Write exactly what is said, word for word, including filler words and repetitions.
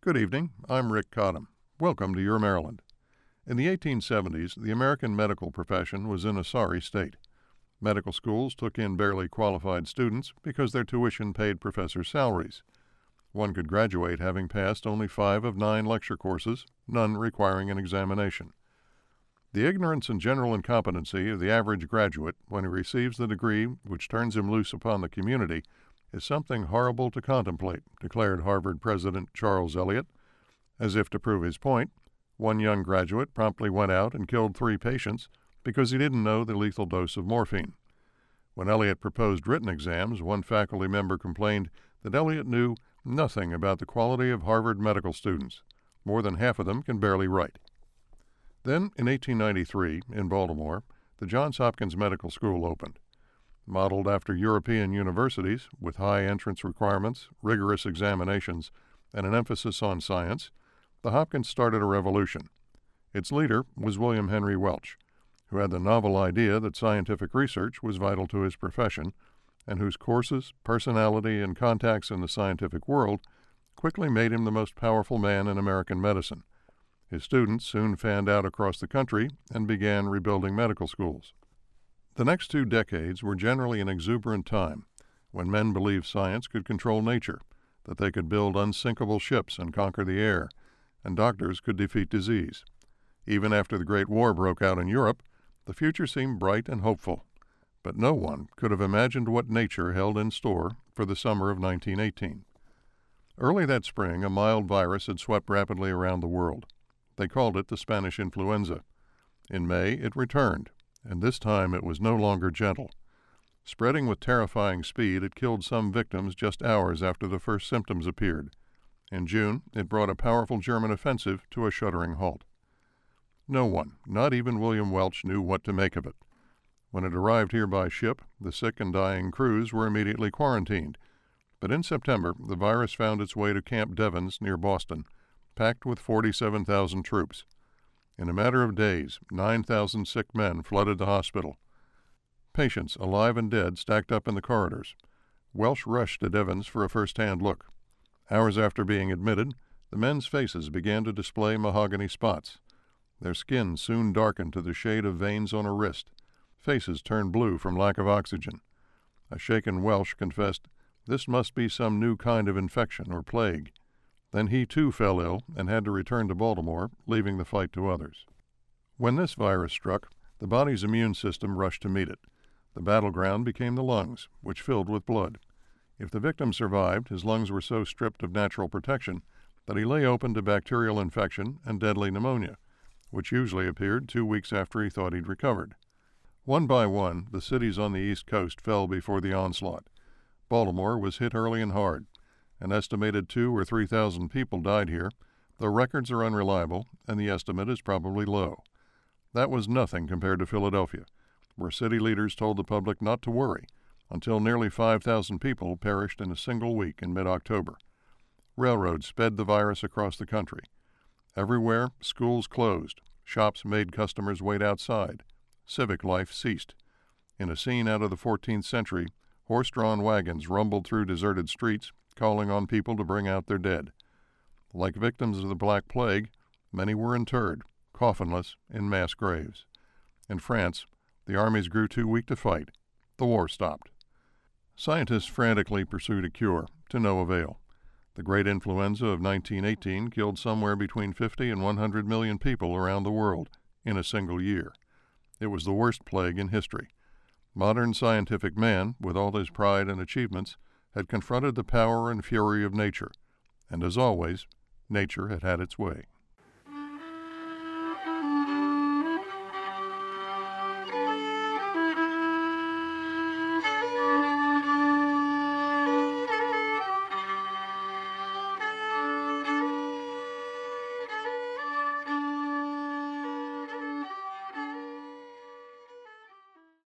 Good evening. I'm Rick Cottam. Welcome to Your Maryland. In the eighteen seventies, the American medical profession was in a sorry state. Medical schools took in barely qualified students because their tuition paid professors' salaries. One could graduate having passed only five of nine lecture courses, none requiring an examination. The ignorance and general incompetency of the average graduate when he receives the degree which turns him loose upon the community is something horrible to contemplate, declared Harvard President Charles Eliot. As if to prove his point, one young graduate promptly went out and killed three patients because he didn't know the lethal dose of morphine. When Eliot proposed written exams, one faculty member complained that Eliot knew nothing about the quality of Harvard medical students. More than half of them can barely write. Then, in eighteen ninety-three, in Baltimore, the Johns Hopkins Medical School opened. Modeled after European universities, with high entrance requirements, rigorous examinations, and an emphasis on science, the Hopkins started a revolution. Its leader was William Henry Welch, who had the novel idea that scientific research was vital to his profession, and whose courses, personality, and contacts in the scientific world quickly made him the most powerful man in American medicine. His students soon fanned out across the country and began rebuilding medical schools. The next two decades were generally an exuberant time, when men believed science could control nature, that they could build unsinkable ships and conquer the air, and doctors could defeat disease. Even after the Great War broke out in Europe, the future seemed bright and hopeful, but no one could have imagined what nature held in store for the summer of nineteen eighteen. Early that spring, a mild virus had swept rapidly around the world. They called it the Spanish influenza. In May, it returned, and this time it was no longer gentle. Spreading with terrifying speed, it killed some victims just hours after the first symptoms appeared. In June, it brought a powerful German offensive to a shuddering halt. No one, not even William Welch, knew what to make of it. When it arrived here by ship, the sick and dying crews were immediately quarantined. But in September, the virus found its way to Camp Devens near Boston, packed with forty-seven thousand troops. In a matter of days, nine thousand sick men flooded the hospital. Patients, alive and dead, stacked up in the corridors. Welch rushed to Devens for a first-hand look. Hours after being admitted, the men's faces began to display mahogany spots. Their skin soon darkened to the shade of veins on a wrist. Faces turned blue from lack of oxygen. A shaken Welch confessed, "This must be some new kind of infection or plague." Then he too fell ill and had to return to Baltimore, leaving the fight to others. When this virus struck, the body's immune system rushed to meet it. The battleground became the lungs, which filled with blood. If the victim survived, his lungs were so stripped of natural protection that he lay open to bacterial infection and deadly pneumonia, which usually appeared two weeks after he thought he'd recovered. One by one, the cities on the East Coast fell before the onslaught. Baltimore was hit early and hard. An estimated two or three thousand people died here, though records are unreliable and the estimate is probably low. That was nothing compared to Philadelphia, where city leaders told the public not to worry until nearly five thousand people perished in a single week in mid-October. Railroads sped the virus across the country. Everywhere, schools closed, shops made customers wait outside, civic life ceased. In a scene out of the fourteenth century, horse-drawn wagons rumbled through deserted streets, calling on people to bring out their dead. Like victims of the Black Plague, many were interred, coffinless, in mass graves. In France, the armies grew too weak to fight. The war stopped. Scientists frantically pursued a cure, to no avail. The great influenza of nineteen eighteen killed somewhere between fifty and one hundred million people around the world in a single year. It was the worst plague in history. Modern scientific man, with all his pride and achievements, had confronted the power and fury of nature, and as always, nature had had its way.